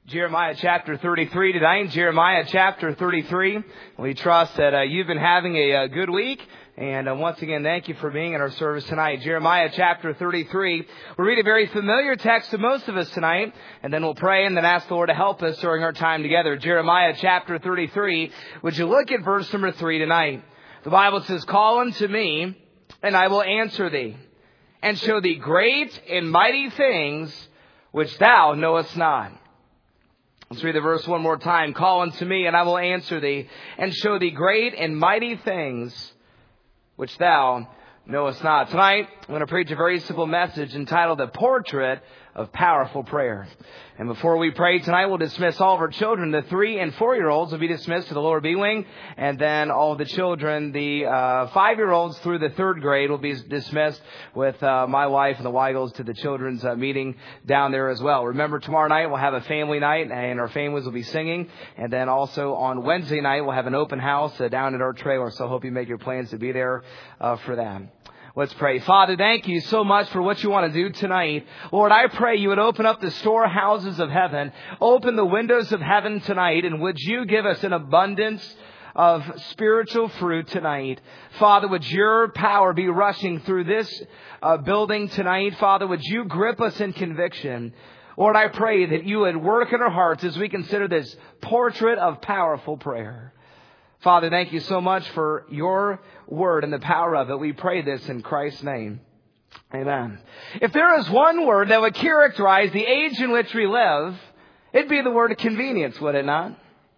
Jeremiah chapter 33 tonight. Jeremiah chapter 33. We trust that you've been having a good week. And once again, thank you for being in our service tonight. Jeremiah chapter 33. We'll read a very familiar text to most of us tonight. And then we'll pray and then ask the Lord to help us during our time together. Jeremiah chapter 33. Would you look at verse number 3 tonight? The Bible says, "Call unto me, and I will answer thee, and show thee great and mighty things which thou knowest not." Let's read the verse one more time. "Call unto me, and I will answer thee, and show thee great and mighty things which thou knowest not." Tonight, I'm going to preach a very simple message entitled "The Portrait of Powerful Prayer." And before we pray tonight, we'll dismiss all of our children. The 3 and 4-year-olds will be dismissed to the lower B wing. And then all of the children, the 5-year-olds through the 3rd grade, will be dismissed with my wife and the Weigels to the children's meeting down there as well. Remember, tomorrow night we'll have a family night, and our families will be singing. And then also on Wednesday night, we'll have an open house down at our trailer. So I hope you make your plans to be there for that. Let's pray. Father, thank you so much for what you want to do tonight. Lord, I pray you would open up the storehouses of heaven, open the windows of heaven tonight, and would you give us an abundance of spiritual fruit tonight. Father, would your power be rushing through this building tonight? Father, would you grip us in conviction? Lord, I pray that you would work in our hearts as we consider this portrait of powerful prayer. Father, thank you so much for your word and the power of it. We pray this in Christ's name. Amen. If there is one word that would characterize the age in which we live, it'd be the word convenience, would it not?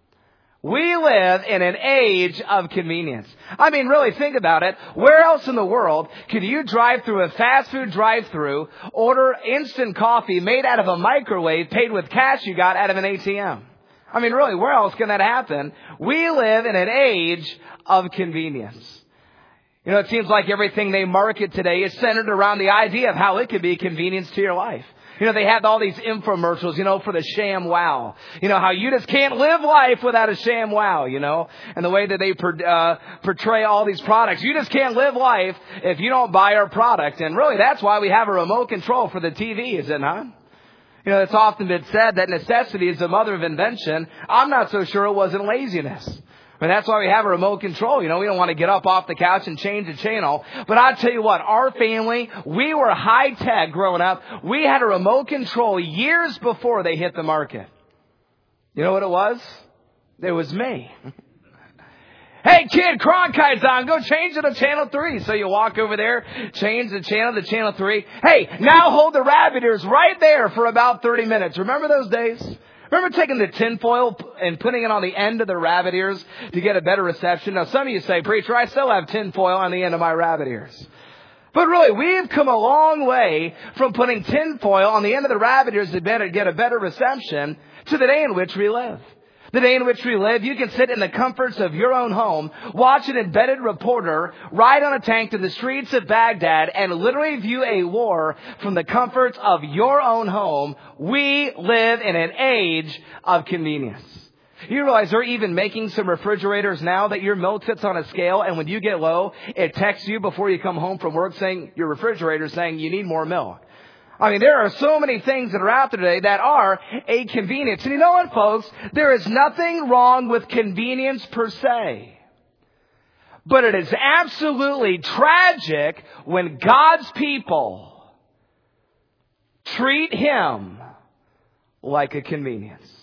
We live in an age of convenience. I mean, really think about it. Where else in the world could you drive through a fast food drive-through, order instant coffee made out of a microwave, paid with cash you got out of an ATM? I mean, really, where else can that happen? We live in an age of convenience. You know, it seems like everything they market today is centered around the idea of how it could be a convenience to your life. You know, they have all these infomercials, for the sham wow. How you just can't live life without a sham wow, and the way that they portray all these products. You just can't live life if you don't buy our product. And really, that's why we have a remote control for the TV, is it not? It's often been said that necessity is the mother of invention. I'm not so sure it wasn't laziness. But that's why we have a remote control. We don't want to get up off the couch and change the channel. But I'll tell you what, our family, we were high tech growing up. We had a remote control years before they hit the market. You know what it was? It was me. "Hey kid, Cronkite's on. Go change it to channel 3. So you walk over there, change the channel to channel 3. "Hey, now hold the rabbit ears right there for about 30 minutes. Remember those days? Remember taking the tinfoil and putting it on the end of the rabbit ears to get a better reception? Now, some of you say, "Preacher, I still have tinfoil on the end of my rabbit ears." But really, we've come a long way from putting tinfoil on the end of the rabbit ears to get a better reception to the day in which we live. The day in which we live, you can sit in the comforts of your own home, watch an embedded reporter ride on a tank to the streets of Baghdad, and literally view a war from the comforts of your own home. We live in an age of convenience. You realize they're even making some refrigerators now that your milk sits on a scale, and when you get low, it texts you before you come home from work saying, your refrigerator saying you need more milk. I mean, there are so many things that are out there today that are a convenience. And you know what, folks? There is nothing wrong with convenience per se. But it is absolutely tragic when God's people treat Him like a convenience.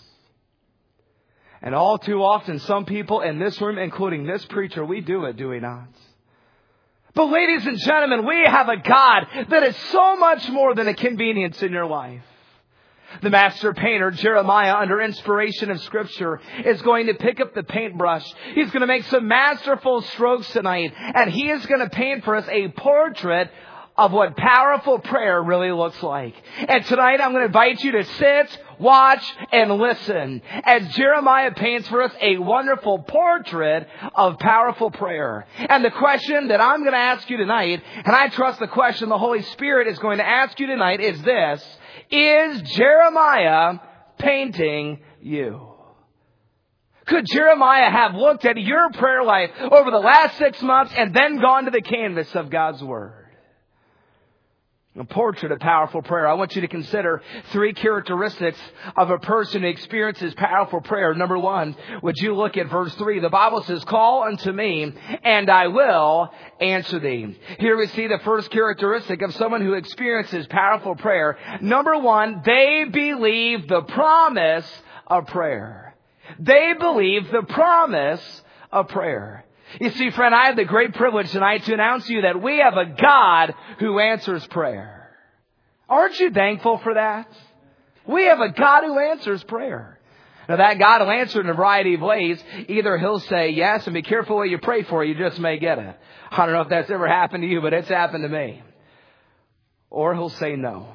And all too often, some people in this room, including this preacher, we do it, do we not? But ladies and gentlemen, we have a God that is so much more than a convenience in your life. The master painter, Jeremiah, under inspiration of Scripture, is going to pick up the paintbrush. He's going to make some masterful strokes tonight. And he is going to paint for us a portrait of what powerful prayer really looks like. And tonight I'm going to invite you to sit, watch, and listen as Jeremiah paints for us a wonderful portrait of powerful prayer. And the question that I'm going to ask you tonight, and I trust the question the Holy Spirit is going to ask you tonight, is this: is Jeremiah painting you? Could Jeremiah have looked at your prayer life over the last 6 months and then gone to the canvas of God's Word? A portrait of powerful prayer. I want you to consider 3 characteristics of a person who experiences powerful prayer. Number 1, would you look at verse 3? The Bible says, call unto me, and I will answer thee. Here we see the first characteristic of someone who experiences powerful prayer. Number 1, they believe the promise of prayer. They believe the promise of prayer. You see, friend, I have the great privilege tonight to announce to you that we have a God who answers prayer. Aren't you thankful for that? We have a God who answers prayer. Now, that God will answer in a variety of ways. Either He'll say yes, and be careful what you pray for, you just may get it. I don't know if that's ever happened to you, but it's happened to me. Or He'll say no.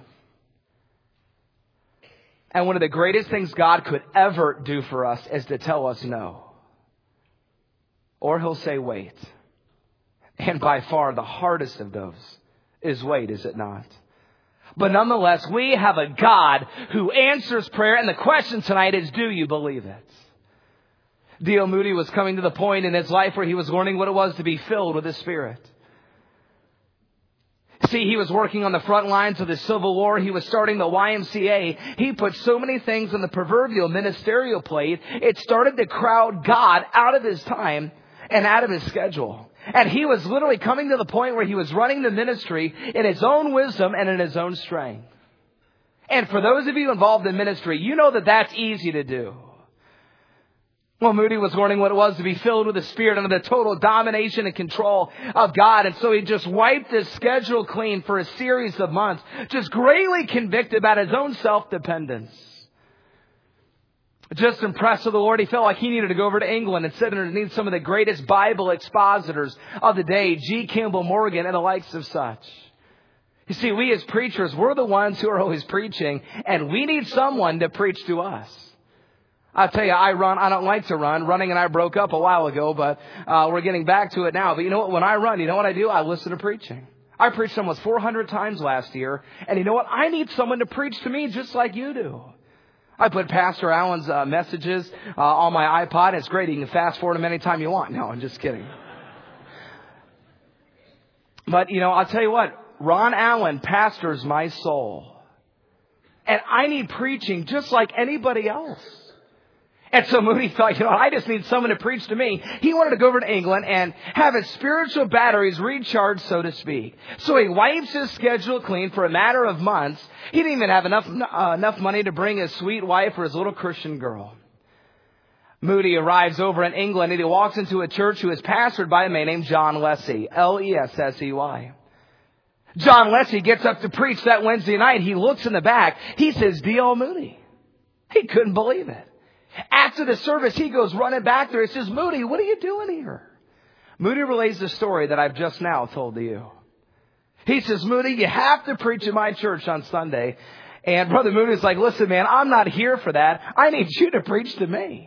And one of the greatest things God could ever do for us is to tell us no. Or He'll say, wait. And by far the hardest of those is wait, is it not? But nonetheless, we have a God who answers prayer. And the question tonight is, do you believe it? D.L. Moody was coming to the point in his life where he was learning what it was to be filled with the Spirit. See, he was working on the front lines of the Civil War. He was starting the YMCA. He put so many things on the proverbial ministerial plate, it started to crowd God out of his time and out of his schedule. And he was literally coming to the point where he was running the ministry in his own wisdom and in his own strength. And for those of you involved in ministry, you know that that's easy to do. Well, Moody was learning what it was to be filled with the Spirit under the total domination and control of God. And so he just wiped his schedule clean for a series of months, just greatly convicted about his own self-dependence. Just impressed with the Lord, he felt like he needed to go over to England and sit underneath some of the greatest Bible expositors of the day, G. Campbell Morgan and the likes of such. You see, we as preachers, we're the ones who are always preaching, and we need someone to preach to us. I'll tell you, I don't like to run. Running and I broke up a while ago, but we're getting back to it now. But you know what? When I run, you know what I do? I listen to preaching. I preached almost 400 times last year. And you know what? I need someone to preach to me just like you do. I put Pastor Allen's messages on my iPod. It's great. You can fast forward them anytime you want. No, I'm just kidding. But, you know, I'll tell you what. Ron Allen pastors my soul. And I need preaching just like anybody else. And so Moody thought, you know, I just need someone to preach to me. He wanted to go over to England and have his spiritual batteries recharged, so to speak. So he wipes his schedule clean for a matter of months. He didn't even have enough money to bring his sweet wife or his little Christian girl. Moody arrives over in England and he walks into a church who is pastored by a man named John Lessey, Lessey. John Lessey gets up to preach that Wednesday night. He looks in the back. He says, D.L. Moody. He couldn't believe it. After the service, he goes running back there. He says, Moody, what are you doing here? Moody relays the story that I've just now told to you. He says, Moody, you have to preach in my church on Sunday. And Brother Moody's like, listen, man, I'm not here for that. I need you to preach to me.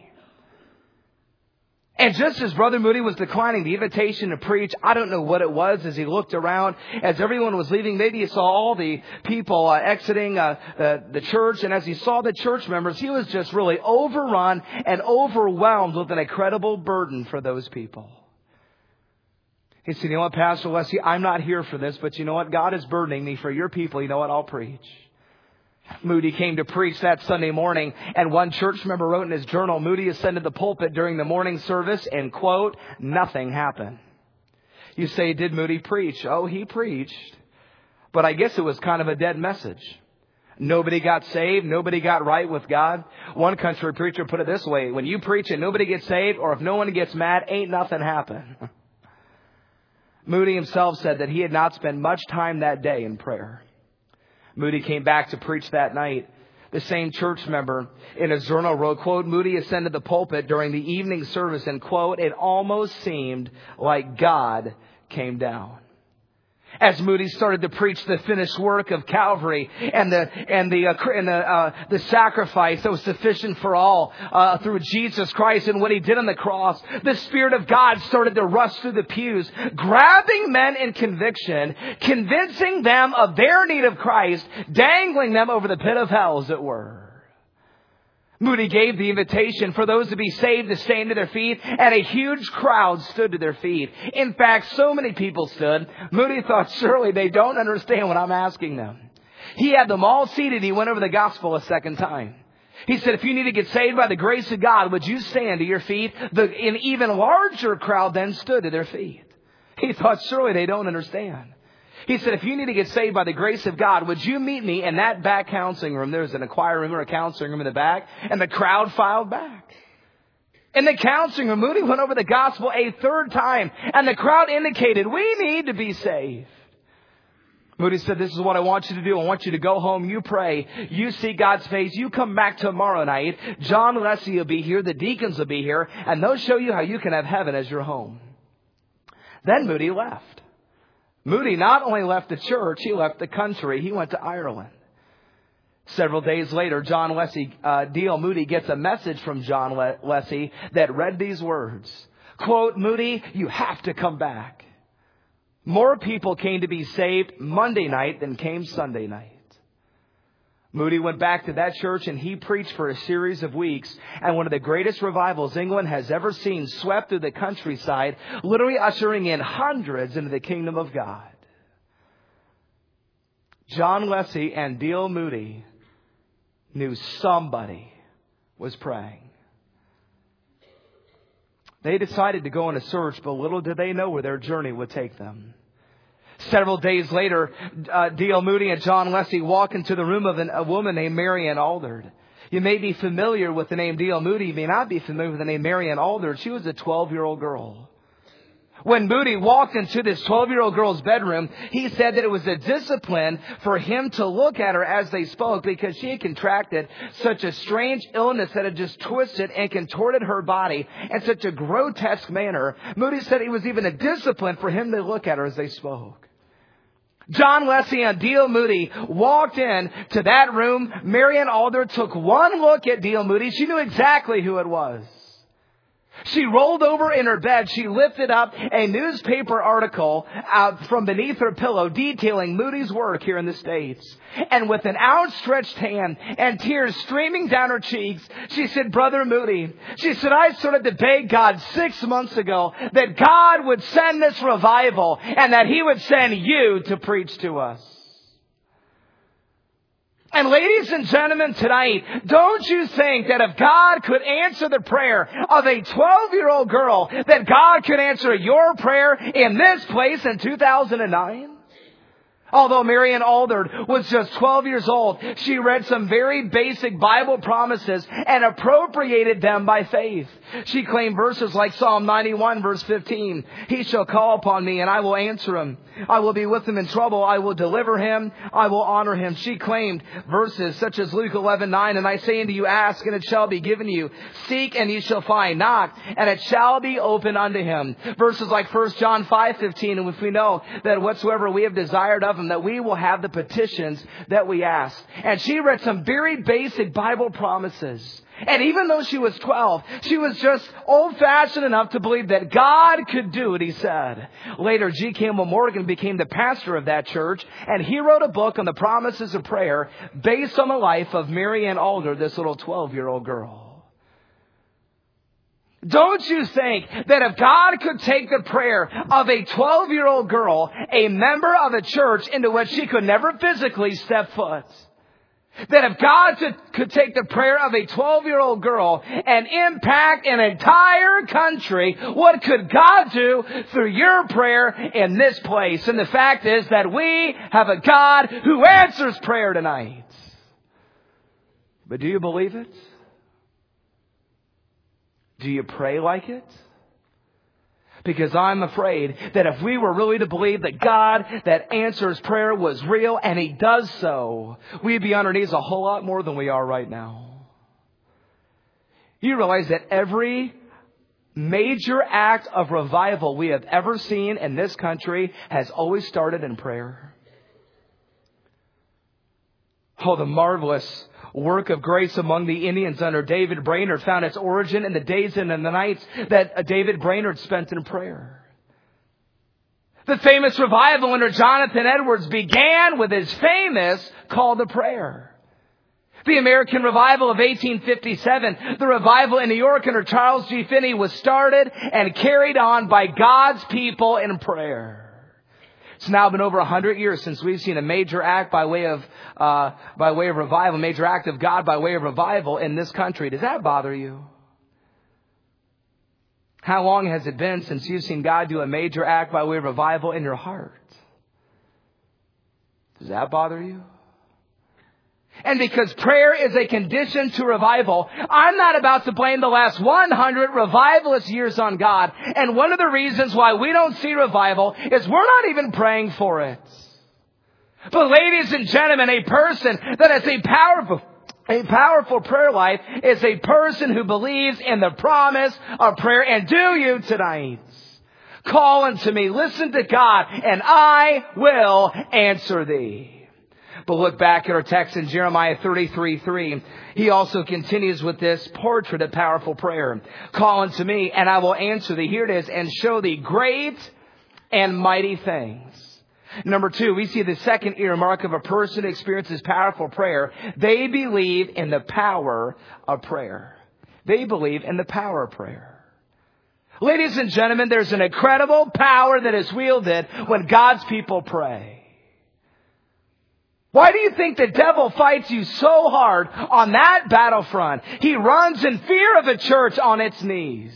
And just as Brother Moody was declining the invitation to preach, I don't know what it was as he looked around. As everyone was leaving, maybe he saw all the people exiting the church. And as he saw the church members, he was just really overrun and overwhelmed with an incredible burden for those people. He said, you know what, Pastor Lessey, I'm not here for this, but you know what? God is burdening me for your people. You know what? I'll preach. Moody came to preach that Sunday morning, and one church member wrote in his journal, Moody ascended the pulpit during the morning service, and, quote, nothing happened. You say, did Moody preach? Oh, he preached. But I guess it was kind of a dead message. Nobody got saved. Nobody got right with God. One country preacher put it this way, when you preach and nobody gets saved, or if no one gets mad, ain't nothing happen. Moody himself said that he had not spent much time that day in prayer. Moody came back to preach that night. The same church member in his journal wrote, quote, Moody ascended the pulpit during the evening service and, quote, it almost seemed like God came down. As Moody started to preach the finished work of Calvary and the sacrifice that was sufficient for all through Jesus Christ and what He did on the cross, the Spirit of God started to rush through the pews, grabbing men in conviction, convincing them of their need of Christ, dangling them over the pit of hell, as it were. Moody gave the invitation for those to be saved to stand to their feet, and a huge crowd stood to their feet. In fact, so many people stood, Moody thought, surely they don't understand what I'm asking them. He had them all seated. He went over the gospel a second time. He said, if you need to get saved by the grace of God, would you stand to your feet? An even larger crowd then stood to their feet. He thought, surely they don't understand. He said, if you need to get saved by the grace of God, would you meet me in that back counseling room? There's an choir room or a counseling room in the back. And the crowd filed back. In the counseling room, Moody went over the gospel a third time. And the crowd indicated, we need to be saved. Moody said, this is what I want you to do. I want you to go home. You pray. You seek God's face. You come back tomorrow night. John Lessie will be here. The deacons will be here. And they'll show you how you can have heaven as your home. Then Moody left. Moody not only left the church, he left the country. He went to Ireland. Several days later, John Leslie, D.L. Moody gets a message from John Leslie that read these words. Quote, Moody, you have to come back. More people came to be saved Monday night than came Sunday night. Moody went back to that church and he preached for a series of weeks. And one of the greatest revivals England has ever seen swept through the countryside, literally ushering in hundreds into the kingdom of God. John Leslie and D.L. Moody knew somebody was praying. They decided to go on a search, but little did they know where their journey would take them. Several days later, D.L. Moody and John Leslie walk into the room of a woman named Marian Aldard. You may be familiar with the name D.L. Moody. You may not be familiar with the name Marian Aldard. She was a 12-year-old girl. When Moody walked into this 12-year-old girl's bedroom, he said that it was a discipline for him to look at her as they spoke because she had contracted such a strange illness that had just twisted and contorted her body in such a grotesque manner. Moody said it was even a discipline for him to look at her as they spoke. John Leslie and D.L. Moody walked in to that room. Marian Aldard took one look at D.L. Moody. She knew exactly who it was. She rolled over in her bed. She lifted up a newspaper article from beneath her pillow detailing Moody's work here in the States. And with an outstretched hand and tears streaming down her cheeks, she said, Brother Moody, she said, I started to beg God 6 months ago that God would send this revival and that He would send you to preach to us. And ladies and gentlemen, tonight, don't you think that if God could answer the prayer of a 12-year-old girl, that God could answer your prayer in this place in 2009? Although Marian Aldard was just 12 years old, she read some very basic Bible promises and appropriated them by faith. She claimed verses like Psalm 91 verse 15. He shall call upon me and I will answer him. I will be with him in trouble. I will deliver him. I will honor him. She claimed verses such as Luke 11:9. And I say unto you, ask and it shall be given you. Seek and ye shall find. Knock and it shall be opened unto him. Verses like 1 John 5:15. And if we know that whatsoever we have desired of him, that we will have the petitions that we ask. And she read some very basic Bible promises. And even though she was 12, she was just old-fashioned enough to believe that God could do what He said. Later, G. Campbell Morgan became the pastor of that church, and he wrote a book on the promises of prayer based on the life of Marian Aldard, this little 12-year-old girl. Don't you think that if God could take the prayer of a 12-year-old girl, a member of a church into which she could never physically step foot, that if God could take the prayer of a 12-year-old girl and impact an entire country, what could God do through your prayer in this place? And the fact is that we have a God who answers prayer tonight. But do you believe it? Do you pray like it? Because I'm afraid that if we were really to believe that God that answers prayer was real, and He does so, we'd be on our knees a whole lot more than we are right now. You realize that every major act of revival we have ever seen in this country has always started in prayer. Oh, the marvelous work of grace among the Indians under David Brainerd found its origin in the days and in the nights that David Brainerd spent in prayer. The famous revival under Jonathan Edwards began with his famous call to prayer. The American Revival of 1857, the revival in New York under Charles G. Finney, was started and carried on by God's people in prayer. It's now been over 100 years since we've seen a major act by way of revival, a major act of God by way of revival in this country. Does that bother you? How long has it been since you've seen God do a major act by way of revival in your heart? Does that bother you? And because prayer is a condition to revival, I'm not about to blame the last 100 revivalist years on God. And one of the reasons why we don't see revival is we're not even praying for it. But ladies and gentlemen, a person that has a powerful prayer life is a person who believes in the promise of prayer. And do you tonight? Call unto me, listen to God, and I will answer thee. But look back at our text in Jeremiah 33:3. He also continues with this portrait of powerful prayer. Call unto me, and I will answer thee. Here it is, and show thee great and mighty things. Number 2, we see the second earmark of a person who experiences powerful prayer. They believe in the power of prayer. They believe in the power of prayer. Ladies and gentlemen, there's an incredible power that is wielded when God's people pray. Why do you think the devil fights you so hard on that battlefront? He runs in fear of a church on its knees.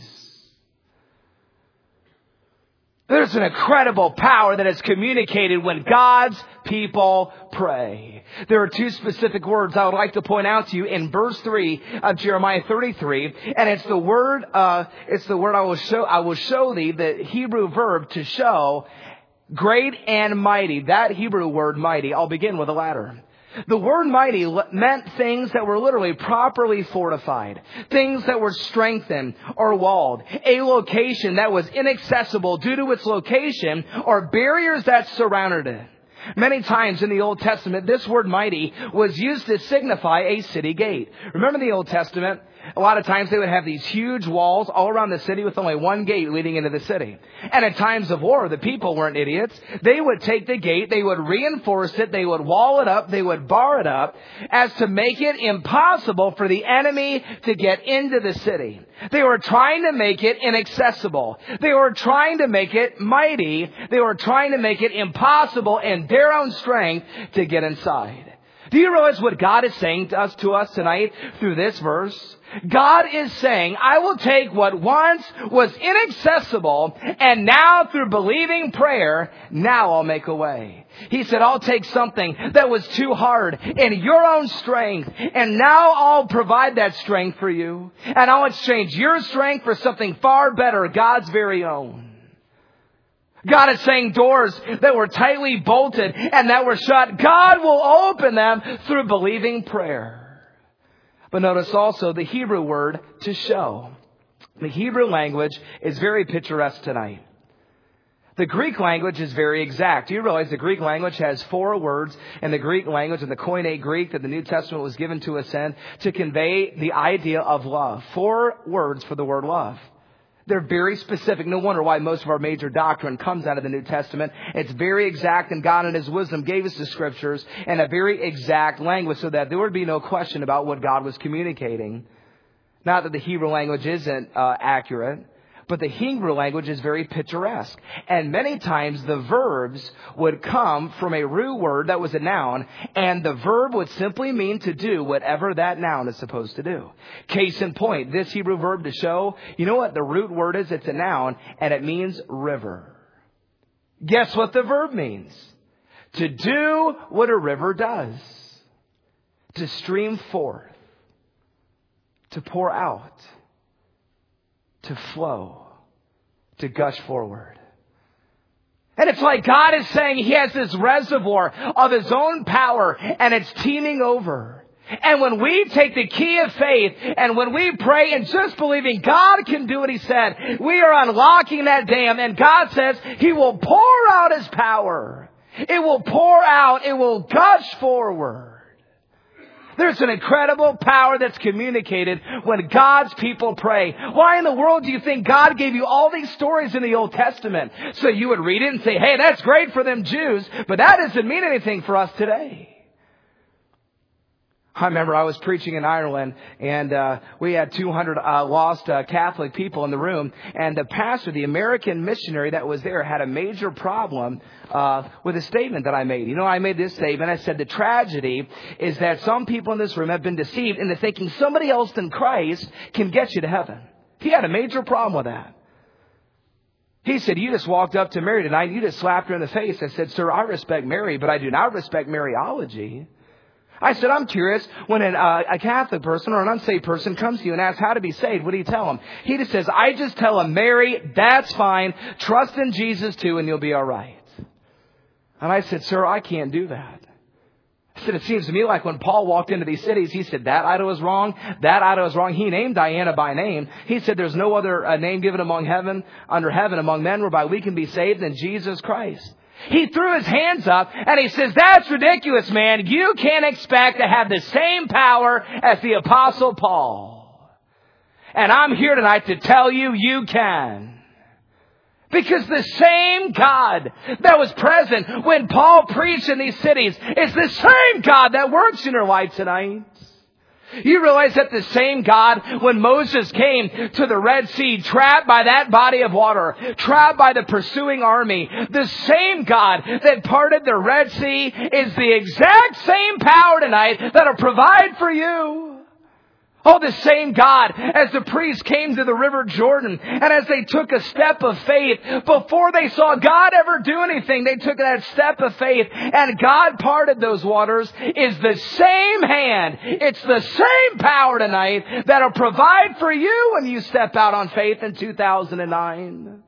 There's an incredible power that is communicated when God's people pray. There are 2 specific words I would like to point out to you in verse 3 of Jeremiah 33, and it's the word I will show thee, the Hebrew verb to show, great and mighty. That Hebrew word mighty, I'll begin with the latter. The word mighty meant things that were literally properly fortified, things that were strengthened or walled, a location that was inaccessible due to its location or barriers that surrounded it. Many times in the Old Testament, this word mighty was used to signify a city gate. Remember the Old Testament? A lot of times they would have these huge walls all around the city with only one gate leading into the city. And at times of war, the people weren't idiots. They would take the gate, they would reinforce it, they would wall it up, they would bar it up as to make it impossible for the enemy to get into the city. They were trying to make it inaccessible. They were trying to make it mighty. They were trying to make it impossible in their own strength to get inside. Do you realize what God is saying to us tonight through this verse? God is saying, I will take what once was inaccessible, and now through believing prayer, now I'll make a way. He said, I'll take something that was too hard in your own strength, and now I'll provide that strength for you. And I'll exchange your strength for something far better, God's very own. God is saying doors that were tightly bolted and that were shut, God will open them through believing prayer. But notice also the Hebrew word to show. The Hebrew language is very picturesque tonight. The Greek language is very exact. Do you realize the Greek language has 4 words in the Greek language, in the Koine Greek that the New Testament was given to us in, to convey the idea of love. 4 words for the word love. They're very specific. No wonder why most of our major doctrine comes out of the New Testament. It's very exact, and God in His wisdom gave us the Scriptures in a very exact language so that there would be no question about what God was communicating. Not that the Hebrew language isn't accurate, but the Hebrew language is very picturesque. And many times the verbs would come from a root word that was a noun, and the verb would simply mean to do whatever that noun is supposed to do. Case in point, this Hebrew verb to show, you know what the root word is? It's a noun, and it means river. Guess what the verb means? To do what a river does. To stream forth. To pour out. To flow, to gush forward. And it's like God is saying He has this reservoir of His own power and it's teeming over. And when we take the key of faith and when we pray and just believing God can do what He said, we are unlocking that dam, and God says He will pour out His power. It will pour out. It will gush forward. There's an incredible power that's communicated when God's people pray. Why in the world do you think God gave you all these stories in the Old Testament? So you would read it and say, hey, that's great for them Jews, but that doesn't mean anything for us today. I remember I was preaching in Ireland, and we had 200 lost Catholic people in the room. And the pastor, the American missionary that was there, had a major problem with a statement that I made. You know, I made this statement. I said, the tragedy is that some people in this room have been deceived into thinking somebody else than Christ can get you to heaven. He had a major problem with that. He said, you just walked up to Mary tonight, and you just slapped her in the face. I said, sir, I respect Mary, but I do not respect Mariology. I said, I'm curious, when a Catholic person or an unsaved person comes to you and asks how to be saved, what do you tell them? He just says, I just tell them, Mary, that's fine. Trust in Jesus too, and you'll be all right. And I said, sir, I can't do that. I said, it seems to me like when Paul walked into these cities, he said, that idol is wrong. That idol is wrong. He named Diana by name. He said, there's no other name given under heaven among men whereby we can be saved than Jesus Christ. He threw his hands up and he says, that's ridiculous, man. You can't expect to have the same power as the Apostle Paul. And I'm here tonight to tell you, you can. Because the same God that was present when Paul preached in these cities is the same God that works in your life tonight. You realize that the same God, when Moses came to the Red Sea, trapped by that body of water, trapped by the pursuing army, the same God that parted the Red Sea is the exact same power tonight that'll provide for you. Oh, the same God, as the priests came to the River Jordan, and as they took a step of faith, before they saw God ever do anything, they took that step of faith, and God parted those waters, is the same hand. It's the same power tonight that'll provide for you when you step out on faith in 2009.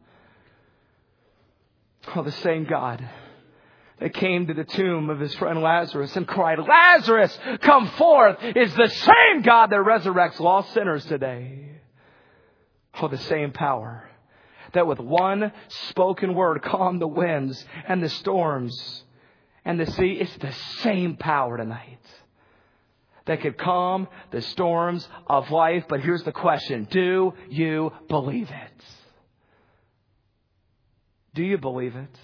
Oh, the same God that came to the tomb of his friend Lazarus and cried, Lazarus, come forth, is the same God that resurrects lost sinners today. Oh, the same power that with one spoken word calmed the winds and the storms and the sea. It's the same power tonight that could calm the storms of life. But here's the question. Do you believe it? Do you believe it?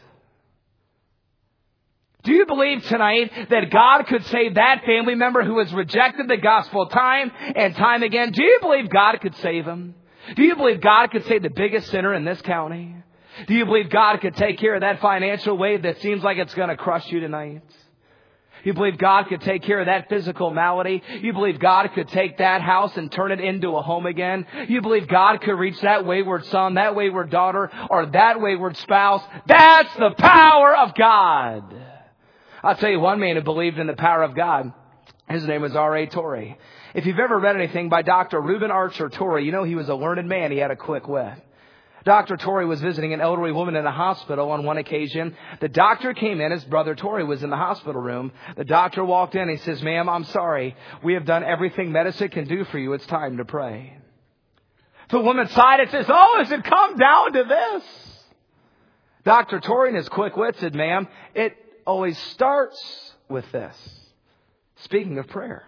Do you believe tonight that God could save that family member who has rejected the gospel time and time again? Do you believe God could save him? Do you believe God could save the biggest sinner in this county? Do you believe God could take care of that financial wave that seems like it's going to crush you tonight? You believe God could take care of that physical malady? You believe God could take that house and turn it into a home again? You believe God could reach that wayward son, that wayward daughter, or that wayward spouse? That's the power of God. I'll tell you one man who believed in the power of God. His name was R.A. Torrey. If you've ever read anything by Dr. Reuben Archer Torrey, you know he was a learned man. He had a quick wit. Dr. Torrey was visiting an elderly woman in a hospital on one occasion. The doctor came in. His brother Torrey was in the hospital room. The doctor walked in. He says, ma'am, I'm sorry. We have done everything medicine can do for you. It's time to pray. The woman sighed and says, oh, has it come down to this? Dr. Torrey, in his quick wit, said, ma'am, it always starts with this. Speaking of prayer.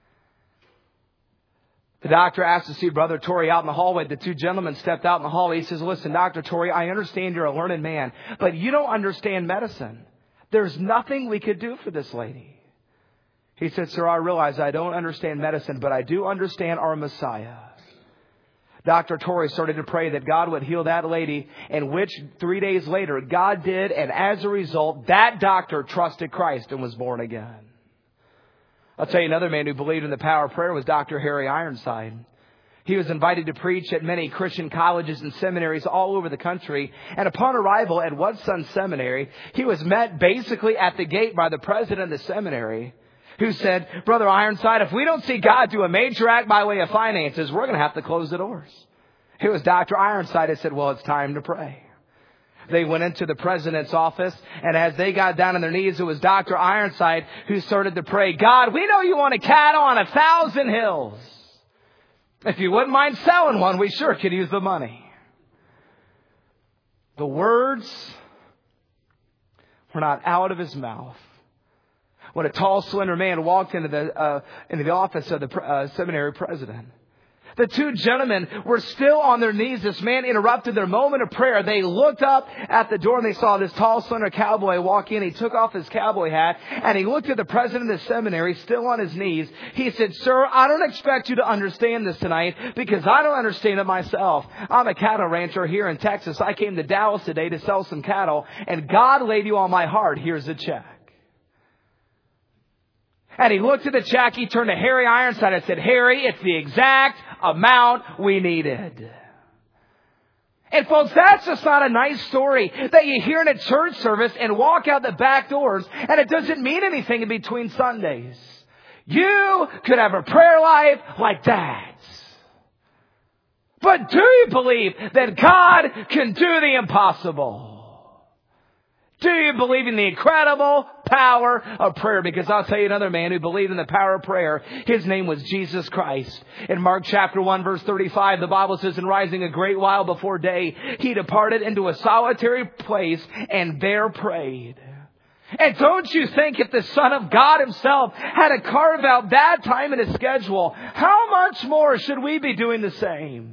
The doctor asked to see Brother Torrey out in the hallway. The two gentlemen stepped out in the hallway. He says, listen, Dr. Torrey, I understand you're a learned man, but you don't understand medicine. There's nothing we could do for this lady. He said, sir, I realize I don't understand medicine, but I do understand our Messiah. Dr. Torrey started to pray that God would heal that lady, and which 3 days later, God did. And as a result, that doctor trusted Christ and was born again. I'll tell you another man who believed in the power of prayer was Dr. Harry Ironside. He was invited to preach at many Christian colleges and seminaries all over the country. And upon arrival at Wudson Seminary, he was met basically at the gate by the president of the seminary, who said, Brother Ironside, if we don't see God do a major act by way of finances, we're going to have to close the doors. It was Dr. Ironside that said, well, it's time to pray. They went into the president's office, and as they got down on their knees, it was Dr. Ironside who started to pray, God, we know you want a cattle on 1,000 hills. If you wouldn't mind selling one, we sure could use the money. The words were not out of his mouth when a tall, slender man walked into the office of the seminary president. The two gentlemen were still on their knees. This man interrupted their moment of prayer. They looked up at the door and they saw this tall, slender cowboy walk in. He took off his cowboy hat and he looked at the president of the seminary, still on his knees. He said, "Sir, I don't expect you to understand this tonight because I don't understand it myself. I'm a cattle rancher here in Texas. I came to Dallas today to sell some cattle and God laid you on my heart. Here's a check." And he looked at the check. He turned to Harry Ironside and said, "Harry, it's the exact amount we needed." And folks, that's just not a nice story that you hear in a church service and walk out the back doors and it doesn't mean anything in between Sundays. You could have a prayer life like that. But do you believe that God can do the impossible? Do you believe in the incredible power of prayer? Because I'll tell you another man who believed in the power of prayer. His name was Jesus Christ. In Mark chapter 1 verse 35, the Bible says, "And rising a great while before day, he departed into a solitary place and there prayed." And don't you think if the Son of God himself had to carve out that time in his schedule, how much more should we be doing the same?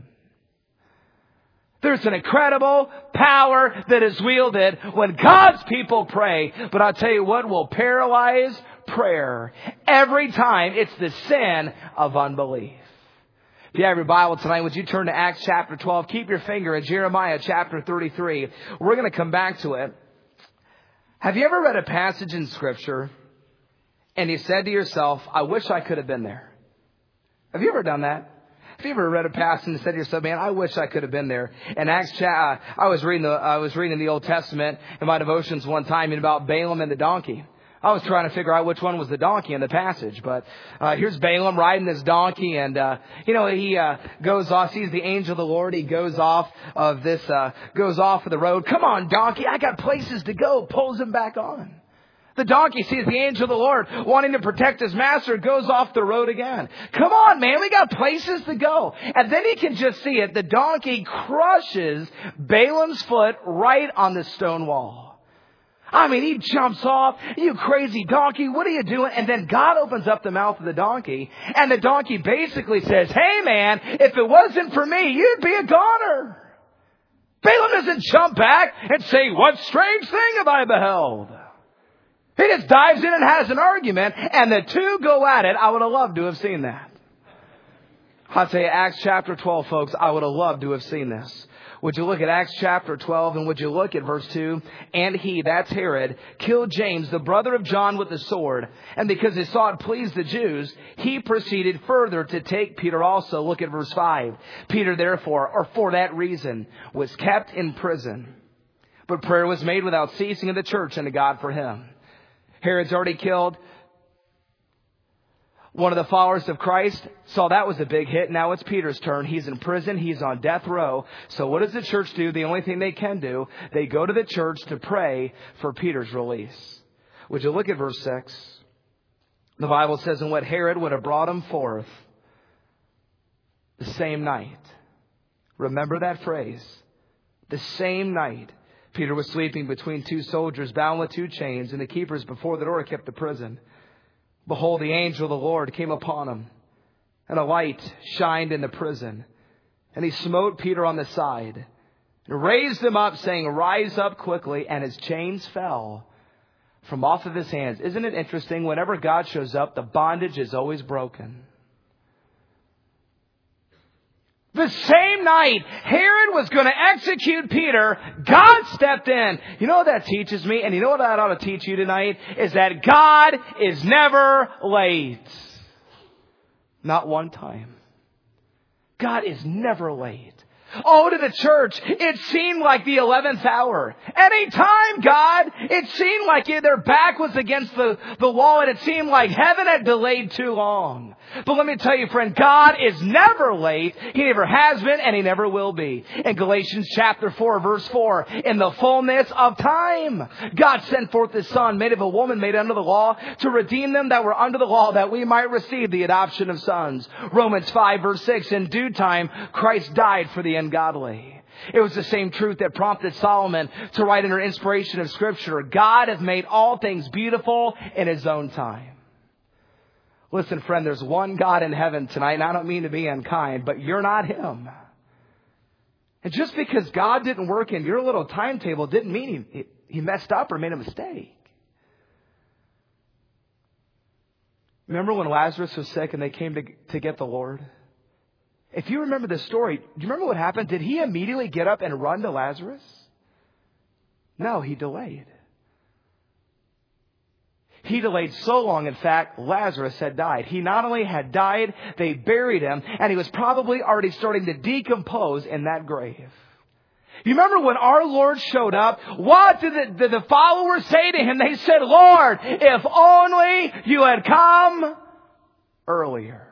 There's an incredible power that is wielded when God's people pray. But I'll tell you what will paralyze prayer every time. It's the sin of unbelief. If you have your Bible tonight, would you turn to Acts chapter 12? Keep your finger at Jeremiah chapter 33. We're going to come back to it. Have you ever read a passage in Scripture and you said to yourself, "I wish I could have been there"? Have you ever done that? Have you ever read a passage and said to yourself, "Man, I wish I could have been there"? In Acts, I was reading the Old Testament in my devotions one time about Balaam and the donkey. I was trying to figure out which one was the donkey in the passage, but here's Balaam riding this donkey, and he goes off, sees the angel of the Lord. He goes off of the road. "Come on, donkey, I got places to go." Pulls him back on. The donkey sees the angel of the Lord wanting to protect his master, goes off the road again. "Come on, man, we got places to go." And then he can just see it. The donkey crushes Balaam's foot right on the stone wall. I mean, he jumps off. "You crazy donkey, what are you doing?" And then God opens up the mouth of the donkey. And the donkey basically says, "Hey, man, if it wasn't for me, you'd be a goner." Balaam doesn't jump back and say, "What strange thing have I beheld?" He just dives in and has an argument, and the two go at it. I would have loved to have seen that. I'll tell you, Acts chapter 12, folks, I would have loved to have seen this. Would you look at Acts chapter 12, and would you look at verse 2? "And he," that's Herod, "killed James, the brother of John, with the sword. And because he saw it pleased the Jews, he proceeded further to take Peter also." Look at verse 5. "Peter, therefore, or for that reason, was kept in prison. But prayer was made without ceasing in the church unto God for him." Herod's already killed one of the followers of Christ. So that was a big hit. Now it's Peter's turn. He's in prison. He's on death row. So what does the church do? The only thing they can do, they go to the church to pray for Peter's release. Would you look at verse 6? The Bible says, "And what Herod would have brought him forth the same night." Remember that phrase. The same night. Peter was sleeping between two soldiers, bound with two chains, and the keepers before the door kept the prison. Behold, the angel of the Lord came upon him, and a light shined in the prison. And he smote Peter on the side, and raised him up, saying, "Rise up quickly." And his chains fell from off of his hands. Isn't it interesting? Whenever God shows up, the bondage is always broken. The same night Herod was going to execute Peter, God stepped in. You know what that teaches me? And you know what that ought to teach you tonight? Is that God is never late. Not one time. God is never late. Oh, to the church, it seemed like the 11th hour. Anytime, God, it seemed like their back was against the wall, and it seemed like heaven had delayed too long. But let me tell you, friend, God is never late. He never has been, and He never will be. In Galatians chapter 4, verse 4, "In the fullness of time, God sent forth His Son, made of a woman, made under the law, to redeem them that were under the law, that we might receive the adoption of sons." Romans 5, verse 6, "In due time, Christ died for the ungodly." It was the same truth that prompted Solomon to write under inspiration of Scripture, "God hath made all things beautiful in His own time." Listen, friend, there's one God in heaven tonight, and I don't mean to be unkind, but you're not Him. And just because God didn't work in your little timetable didn't mean He messed up or made a mistake. Remember when Lazarus was sick and they came to get the Lord? If you remember the story, do you remember what happened? Did He immediately get up and run to Lazarus? No, He delayed. He delayed so long, in fact, Lazarus had died. He not only had died, they buried him, and he was probably already starting to decompose in that grave. You remember when our Lord showed up, what did the followers say to Him? They said, Lord, if only you had come earlier.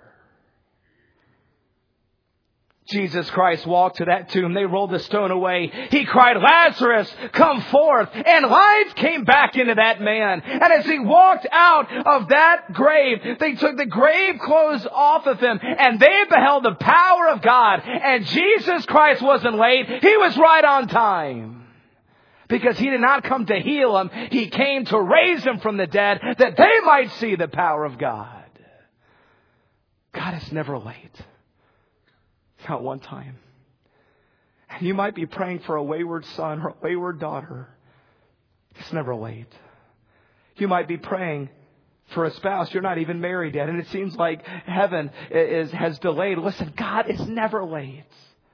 Jesus Christ walked to that tomb. They rolled the stone away. He cried, Lazarus, come forth. And life came back into that man. And as he walked out of that grave, they took the grave clothes off of him and they beheld the power of God. And Jesus Christ wasn't late. He was right on time. Because He did not come to heal him. He came to raise him from the dead that they might see the power of God. God is never late. Not one time. And you might be praying for a wayward son or a wayward daughter. It's never late. You might be praying for a spouse. You're not even married yet. And it seems like heaven has delayed. Listen, God is never late.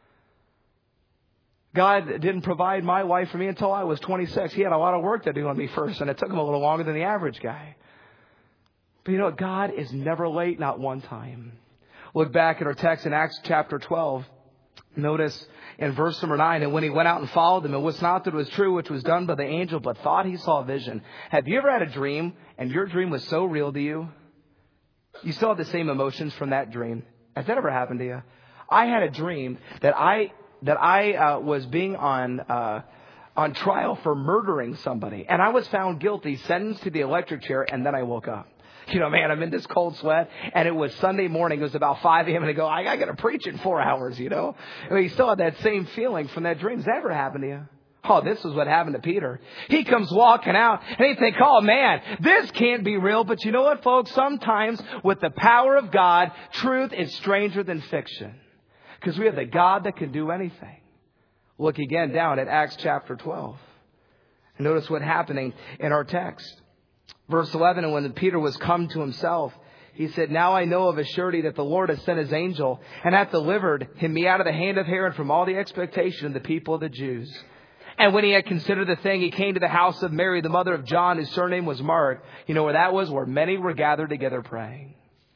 God didn't provide my wife for me until I was 26. He had a lot of work to do on me first. And it took Him a little longer than the average guy. But you know what? God is never late, not one time. Look back at our text in Acts chapter 12. Notice in verse number 9, and when He went out and followed them, it was not that it was true which was done by the angel, but thought he saw a vision. Have you ever had a dream and your dream was so real to you? You still have the same emotions from that dream. Has that ever happened to you? I had a dream that I was being on trial for murdering somebody. And I was found guilty, sentenced to the electric chair, and then I woke up. You know, man, I'm in this cold sweat, and it was Sunday morning. It was about 5 a.m. and I go, I got to preach in 4 hours, you know. I mean, you still have that same feeling from that dream. Has that ever happened to you? Oh, this is what happened to Peter. He comes walking out, and he think, oh, man, this can't be real. But you know what, folks? Sometimes with the power of God, truth is stranger than fiction. Because we have the God that can do anything. Look again down at Acts chapter 12. And notice what's happening in our text. Verse 11, and when Peter was come to himself, he said, now I know of a surety that the Lord has sent His angel and hath delivered me out of the hand of Herod from all the expectation of the people of the Jews. And when he had considered the thing, he came to the house of Mary, the mother of John, whose surname was Mark. You know where that was? Where many were gathered together praying.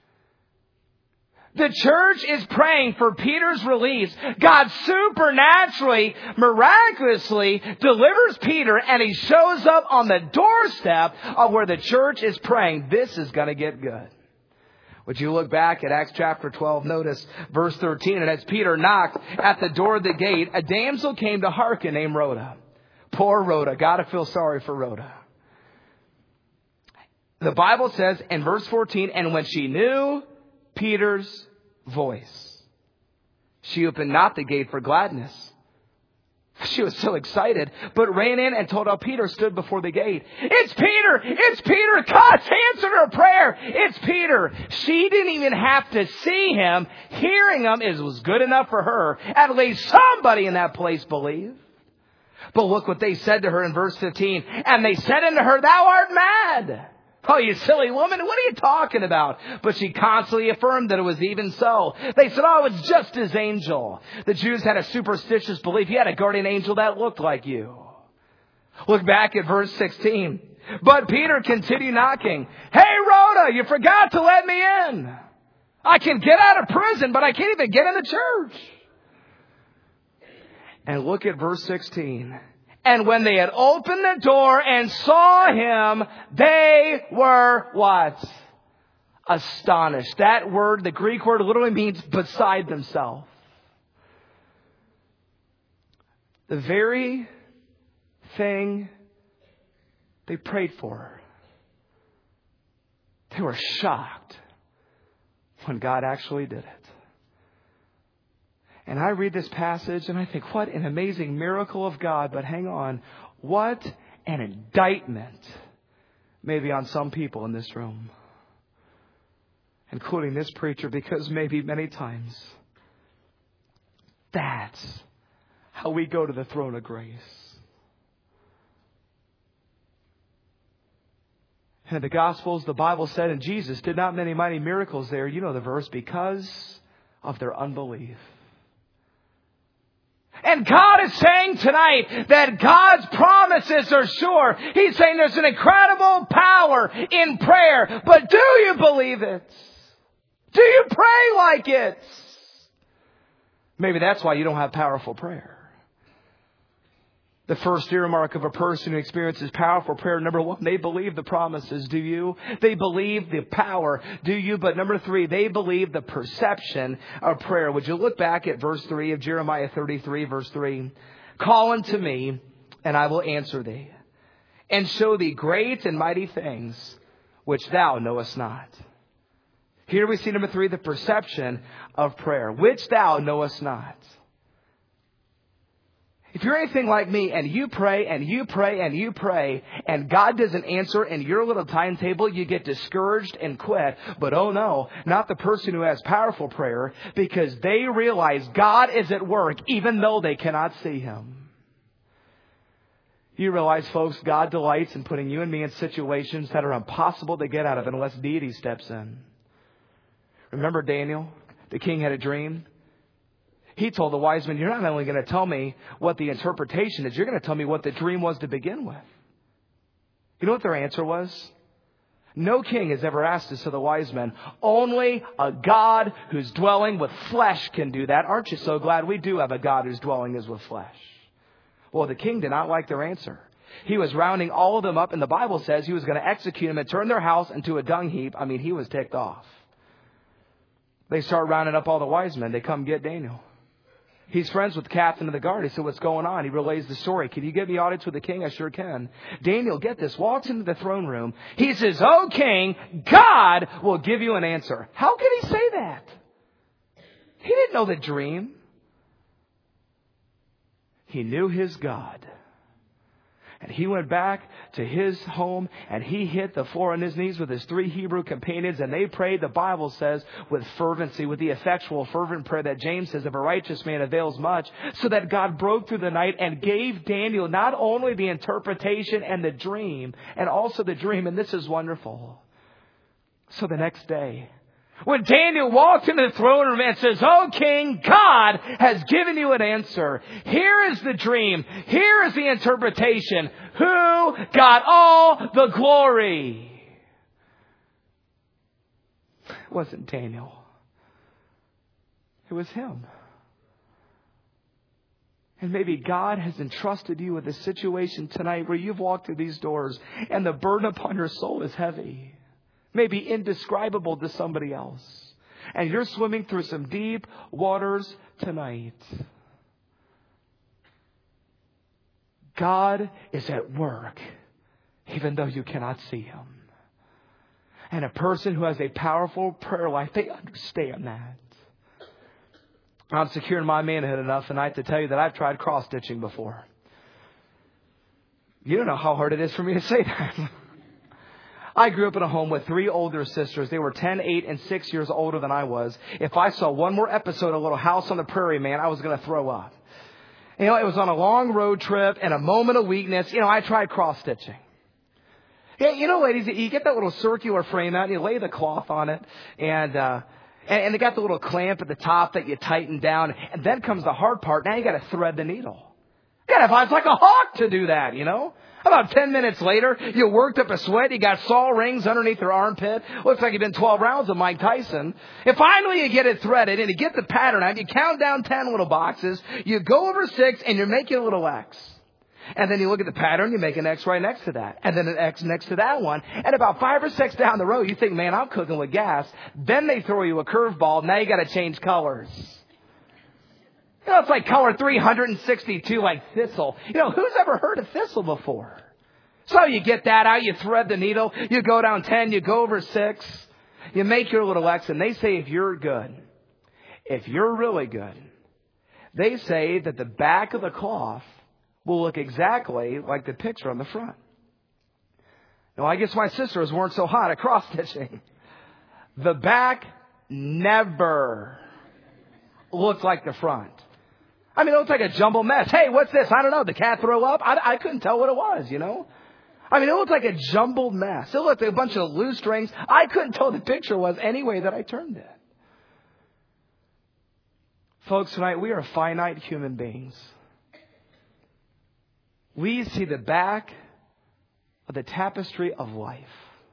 The church is praying for Peter's release. God supernaturally, miraculously delivers Peter, and He shows up on the doorstep of where the church is praying. This is going to get good. Would you look back at Acts chapter 12, notice verse 13. And as Peter knocked at the door of the gate, a damsel came to hearken named Rhoda. Poor Rhoda. Gotta feel sorry for Rhoda. The Bible says in verse 14, and when she knew Peter's voice, she opened not the gate for gladness. She was so excited, but ran in and told how Peter stood before the gate. It's Peter! It's Peter! God's answered her prayer! It's Peter! She didn't even have to see him. Hearing him was good enough for her. At least somebody in that place believed. But look what they said to her in verse 15. And they said unto her, thou art mad. Oh, you silly woman, what are you talking about? But she constantly affirmed that it was even so. They said, oh, it's just His angel. The Jews had a superstitious belief. He had a guardian angel that looked like you. Look back at verse 16. But Peter continued knocking. Hey, Rhoda, you forgot to let me in. I can get out of prison, but I can't even get in the church. And look at verse 16. And when they had opened the door and saw him, they were what? Astonished. That word, the Greek word, literally means beside themselves. The very thing they prayed for. They were shocked when God actually did it. And I read this passage and I think, what an amazing miracle of God. But hang on. What an indictment maybe on some people in this room. including this preacher, because maybe many times that's how we go to the throne of grace. And in the Gospels, the Bible said, and Jesus did not many mighty miracles there. You know the verse, because of their unbelief. And God is saying tonight that God's promises are sure. He's saying there's an incredible power in prayer. But do you believe it? Do you pray like it? Maybe that's why you don't have powerful prayer. The first earmark of a person who experiences powerful prayer, number one, they believe the promises. Do you? They believe the power. Do you? But number three, they believe the perception of prayer. Would you look back at verse 3 of Jeremiah 33, verse 3? Call unto me, and I will answer thee, and show thee great and mighty things which thou knowest not. Here we see number three, the perception of prayer, which thou knowest not. If you're anything like me and you pray and you pray and you pray and God doesn't answer in your little timetable, you get discouraged and quit. But oh no, not the person who has powerful prayer, because they realize God is at work even though they cannot see Him. You realize, folks, God delights in putting you and me in situations that are impossible to get out of unless deity steps in. Remember Daniel? The king had a dream. He told the wise men, you're not only going to tell me what the interpretation is, you're going to tell me what the dream was to begin with. You know what their answer was? No king has ever asked this of the wise men. Only a God who's dwelling with flesh can do that. Aren't you so glad we do have a God whose dwelling is with flesh? Well, the king did not like their answer. He was rounding all of them up, and the Bible says he was going to execute them and turn their house into a dung heap. I mean, he was ticked off. They start rounding up all the wise men. They come get Daniel. He's friends with the captain of the guard. He said, what's going on? He relays the story. Can you get me audience with the king? I sure can. Daniel, get this, walks into the throne room. He says, oh, king, God will give you an answer. How could he say that? He didn't know the dream. He knew his God. And he went back to his home and he hit the floor on his knees with his 3 Hebrew companions, and they prayed, the Bible says, with fervency, with the effectual, fervent prayer that James says, if a righteous man avails much, so that God broke through the night and gave Daniel not only the interpretation and the dream, and also the dream, and this is wonderful. So the next day, when Daniel walked into the throne room and says, oh, king, God has given you an answer. Here is the dream. Here is the interpretation. Who got all the glory? It wasn't Daniel. It was him. And maybe God has entrusted you with a situation tonight where you've walked through these doors and the burden upon your soul is heavy. Maybe indescribable to somebody else. And you're swimming through some deep waters tonight. God is at work, even though you cannot see Him. And a person who has a powerful prayer life, they understand that. I'm secure in my manhood enough tonight to tell you that I've tried cross-stitching before. You don't know how hard it is for me to say that. I grew up in a home with 3 older sisters. They were 10, 8, and 6 years older than I was. If I saw one more episode of Little House on the Prairie, man, I was going to throw up. You know, it was on a long road trip and a moment of weakness. You know, I tried cross-stitching. Yeah, you know, ladies, you get that little circular frame out and you lay the cloth on it, and they got the little clamp at the top that you tighten down. And then comes the hard part. Now you got to thread the needle. You got to fight like a hawk to do that, you know. About 10 minutes later, you worked up a sweat. You got saw rings underneath your armpit. Looks like you've been 12 rounds of Mike Tyson. And finally, you get it threaded and you get the pattern out. You count down 10 little boxes. You go over 6 and you're making a little X. And then you look at the pattern, you make an X right next to that. And then an X next to that one. And about 5 or 6 down the road, you think, man, I'm cooking with gas. Then they throw you a curveball. Now you got to change colors. You know, it's like color 362, like thistle. You know, who's ever heard of thistle before? So you get that out, you thread the needle, you go down 10, you go over 6, you make your little X, and they say if you're good, if you're really good, they say that the back of the cloth will look exactly like the picture on the front. Now, I guess my sisters weren't so hot at cross-stitching. The back never looked like the front. I mean, it looked like a jumbled mess. Hey, what's this? I don't know. The cat throw up? I couldn't tell what it was, you know. I mean, it looked like a jumbled mess. It looked like a bunch of loose strings. I couldn't tell what the picture was any way that I turned it. Folks, tonight we are finite human beings. We see the back of the tapestry of life.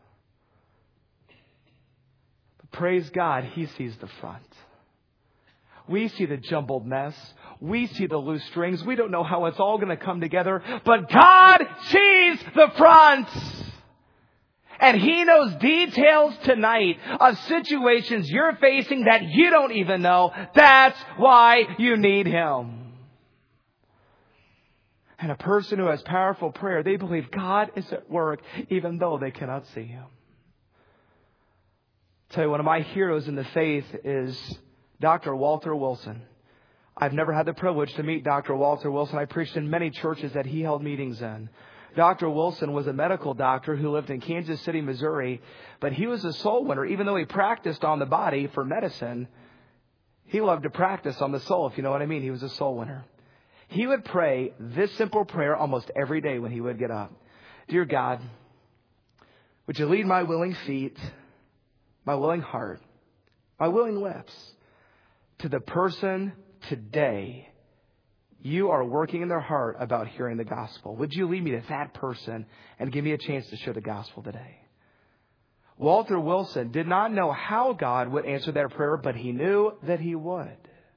But praise God, He sees the front. We see the jumbled mess. We see the loose strings. We don't know how it's all going to come together. But God sees the front. And He knows details tonight of situations you're facing that you don't even know. That's why you need Him. And a person who has powerful prayer, they believe God is at work even though they cannot see Him. I'll tell you, one of my heroes in the faith is Dr. Walter Wilson. I've never had the privilege to meet Dr. Walter Wilson. I preached in many churches that he held meetings in. Dr. Wilson was a medical doctor who lived in Kansas City, Missouri, but he was a soul winner. Even though he practiced on the body for medicine, he loved to practice on the soul, if you know what I mean. He was a soul winner. He would pray this simple prayer almost every day when he would get up. Dear God, would you lead my willing feet, my willing heart, my willing lips to the person today you are working in their heart about hearing the gospel? Would you lead me to that person and give me a chance to share the gospel today? Walter Wilson did not know how God would answer that prayer, but he knew that He would.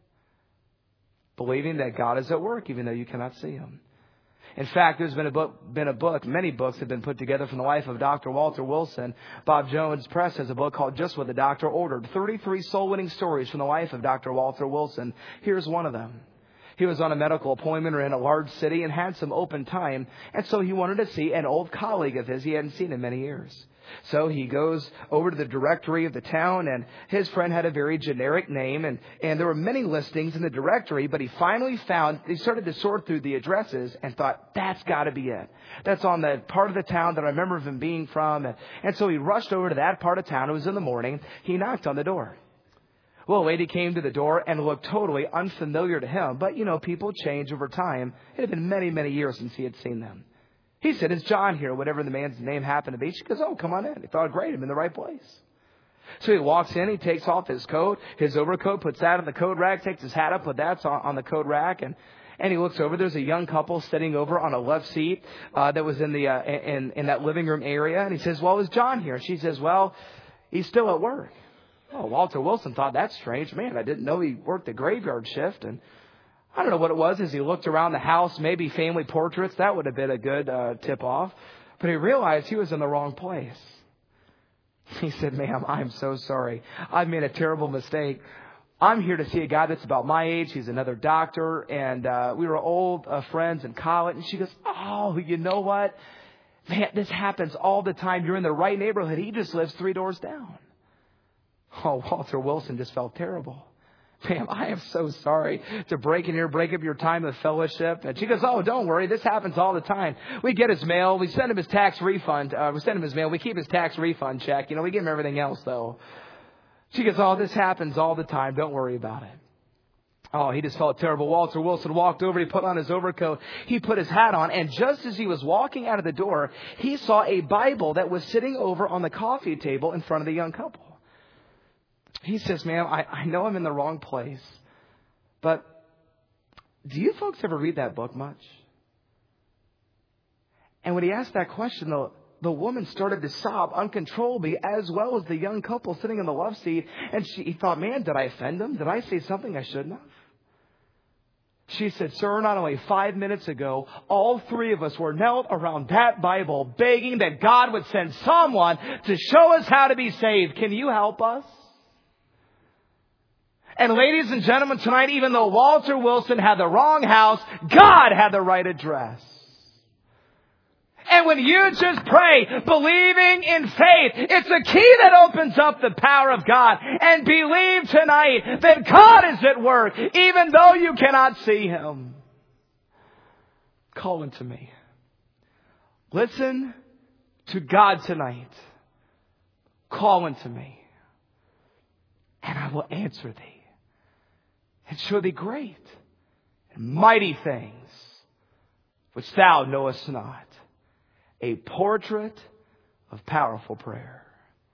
Believing that God is at work even though you cannot see Him. In fact, there's been a book, many books have been put together from the life of Dr. Walter Wilson. Bob Jones Press has a book called Just What the Doctor Ordered. 33 soul-winning stories from the life of Dr. Walter Wilson. Here's one of them. He was on a medical appointment or in a large city and had some open time. And so he wanted to see an old colleague of his he hadn't seen in many years. So he goes over to the directory of the town, and his friend had a very generic name, and there were many listings in the directory, but he started to sort through the addresses and thought, that's got to be it. That's on the part of the town that I remember him being from. And so he rushed over to that part of town. It was in the morning. He knocked on the door. Well, a lady came to the door and looked totally unfamiliar to him. But, you know, people change over time. It had been many, many years since he had seen them. He said, "Is John here?" Whatever the man's name happened to be. She goes, "Oh, come on in." He thought, great, I'm in the right place. So he walks in, he takes off his coat, his overcoat, puts that on the coat rack, takes his hat up, put that on the coat rack, and he looks over. There's a young couple sitting over on a left seat that was in the in that living room area. And he says, "Well, is John here?" She says, "Well, he's still at work." Oh, Walter Wilson thought, that's strange. Man, I didn't know he worked the graveyard shift. And I don't know what it was as he looked around the house, maybe family portraits. That would have been a good tip-off. But he realized he was in the wrong place. He said, "Ma'am, I'm so sorry. I've made a terrible mistake. I'm here to see a guy that's about my age. He's another doctor, and we were old friends in college." And she goes, "Oh, you know what? Man, this happens all the time. You're in the right neighborhood. He just lives 3 doors down." Oh, Walter Wilson just felt terrible. "Ma'am, I am so sorry to break in here, break up your time of fellowship." And she goes, "Oh, don't worry. This happens all the time. We get his mail. We send him his tax refund. We send him his mail. We keep his tax refund check. You know, we give him everything else, though." She goes, "Oh, this happens all the time. Don't worry about it." Oh, he just felt terrible. Walter Wilson walked over. He put on his overcoat. He put his hat on. And just as he was walking out of the door, he saw a Bible that was sitting over on the coffee table in front of the young couple. He says, "Ma'am, I know I'm in the wrong place, but do you folks ever read that book much?" And when he asked that question, the woman started to sob uncontrollably, as well as the young couple sitting in the love seat. And he thought, man, did I offend them? Did I say something I shouldn't have? She said, "Sir, not only 5 minutes ago, all 3 of us were knelt around that Bible begging that God would send someone to show us how to be saved. Can you help us?" And ladies and gentlemen, tonight, even though Walter Wilson had the wrong house, God had the right address. And when you just pray, believing in faith, it's a key that opens up the power of God. And believe tonight that God is at work, even though you cannot see Him. Call unto me. Listen to God tonight. Call unto me. and I will answer thee and show thee great and mighty things which thou knowest not. A portrait of powerful prayer.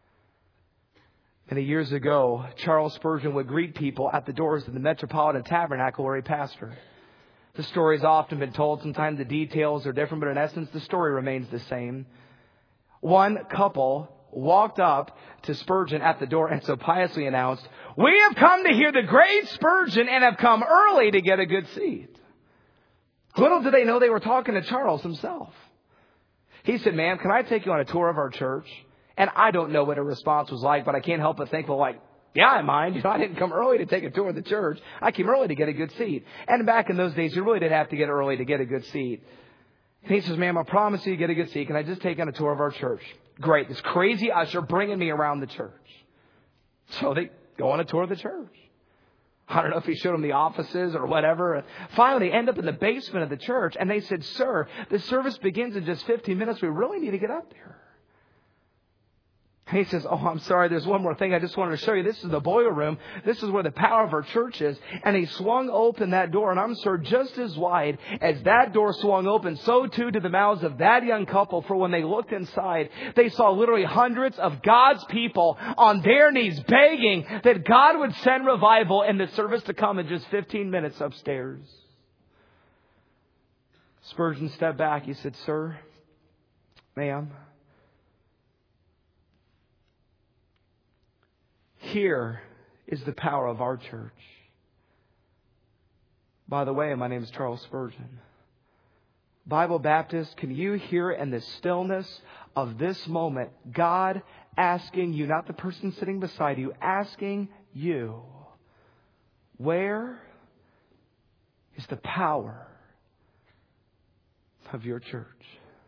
Many years ago, Charles Spurgeon would greet people at the doors of the Metropolitan Tabernacle where he pastored. The story's often been told. Sometimes the details are different, but in essence, the story remains the same. One couple walked up to Spurgeon at the door and so piously announced, "We have come to hear the great Spurgeon and have come early to get a good seat." Little did they know they were talking to Charles himself. He said, "Ma'am, can I take you on a tour of our church?" And I don't know what her response was like, but I can't help but think, well, yeah, I mind. I didn't come early to take a tour of the church. I came early to get a good seat. And back in those days, you really did have to get early to get a good seat. And he says, "Ma'am, I promise you get a good seat. Can I just take you on a tour of our church?" Great. This crazy usher bringing me around the church. So they go on a tour of the church. I don't know if he showed them the offices or whatever. Finally, they end up in the basement of the church. And they said, "Sir, the service begins in just 15 minutes. We really need to get up there." And he says, "Oh, I'm sorry. There's one more thing I just wanted to show you. This is the boiler room. This is where the power of our church is." And he swung open that door. And I'm sure just as wide as that door swung open, so too did the mouths of that young couple. For when they looked inside, they saw literally hundreds of God's people on their knees begging that God would send revival in the service to come in just 15 minutes upstairs. Spurgeon stepped back. He said, "Sir, ma'am, here is the power of our church. By the way, my name is Charles Spurgeon. Bible Baptist, can you hear in the stillness of this moment God asking you, not the person sitting beside you, asking you, where is the power of your church?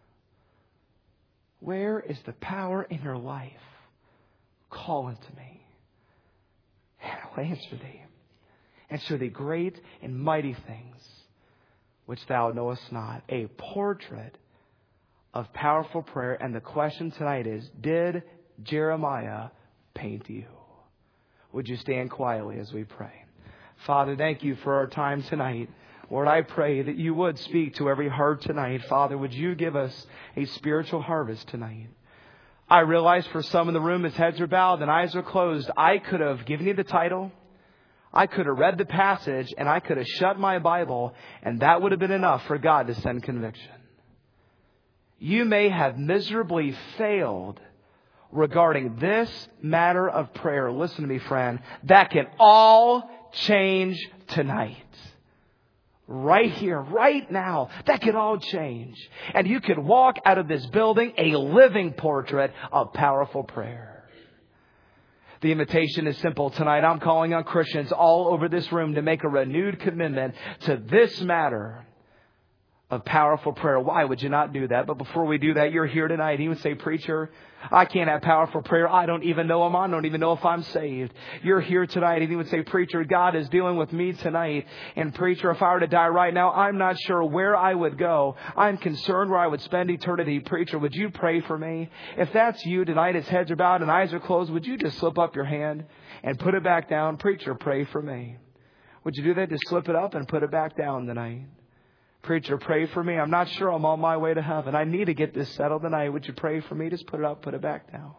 Where is the power in your life? Call unto me. And I'll answer thee, and show thee great and mighty things which thou knowest not." A portrait of powerful prayer. And the question tonight is, did Jeremiah paint you? Would you stand quietly as we pray? Father, thank you for our time tonight. Lord, I pray that you would speak to every heart tonight. Father, would you give us a spiritual harvest tonight? I realize for some in the room, as heads are bowed and eyes are closed, I could have given you the title. I could have read the passage and I could have shut my Bible, and that would have been enough for God to send conviction. You may have miserably failed regarding this matter of prayer. Listen to me, friend. That can all change tonight. Right here, right now, that could all change. And you could walk out of this building a living portrait of powerful prayer. The invitation is simple tonight. I'm calling on Christians all over this room to make a renewed commitment to this matter of powerful prayer. Why would you not do that? But before we do that, you're here tonight and you would say, "Preacher, I can't have powerful prayer. I don't even know Him. I don't even know if I'm saved." You're here tonight and you would say, "Preacher, God is dealing with me tonight. And preacher, if I were to die right now, I'm not sure where I would go. I'm concerned where I would spend eternity. Preacher, would you pray for me?" If that's you tonight, as heads are bowed and eyes are closed, would you just slip up your hand and put it back down? "Preacher, pray for me." Would you do that? Just slip it up and put it back down tonight. "Preacher, pray for me. I'm not sure I'm on my way to heaven. I need to get this settled tonight. Would you pray for me?" Just put it up, put it back down.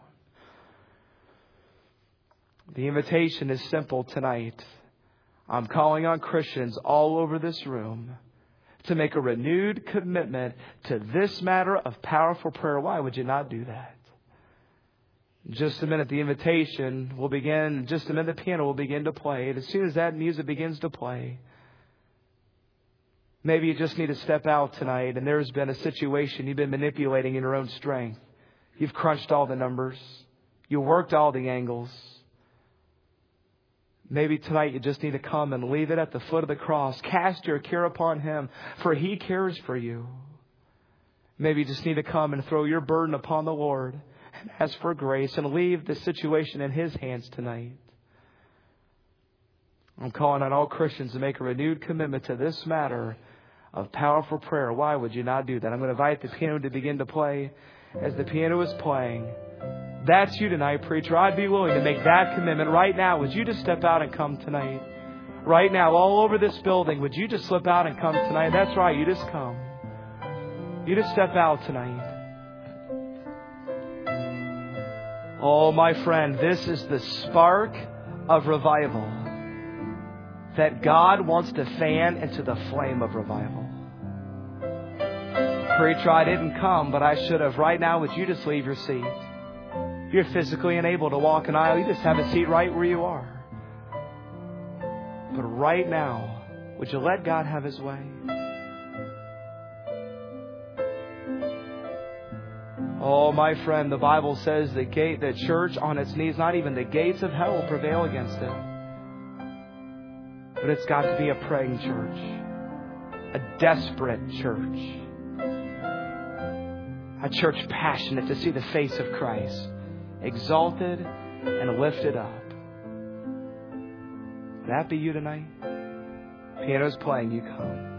The invitation is simple tonight. I'm calling on Christians all over this room to make a renewed commitment to this matter of powerful prayer. Why would you not do that? In just a minute, the invitation will begin. In just a minute, the piano will begin to play. And as soon as that music begins to play, maybe you just need to step out tonight and there's been a situation you've been manipulating in your own strength. You've crunched all the numbers. You worked all the angles. Maybe tonight you just need to come and leave it at the foot of the cross. Cast your care upon Him, for He cares for you. Maybe you just need to come and throw your burden upon the Lord and ask for grace and leave the situation in His hands tonight. I'm calling on all Christians to make a renewed commitment to this matter of powerful prayer. Why would you not do that? I'm going to invite the piano to begin to play. As the piano is playing, that's you tonight, preacher, I'd be willing to make that commitment right now. Would you just step out and come tonight? Right now, all over this building, would you just slip out and come tonight? That's right, you just come. You just step out tonight. Oh, my friend, this is the spark of revival that God wants to fan into the flame of revival. Preacher, I didn't come, but I should have. Right now, would you just leave your seat? You're physically unable to walk an aisle. You just have a seat right where you are. But right now, would you let God have His way? Oh, my friend, the Bible says the church on its knees, not even the gates of hell will prevail against it. But it's got to be a praying church, a desperate church, a church passionate to see the face of Christ exalted and lifted up. Would that be you tonight? Piano's playing, you come.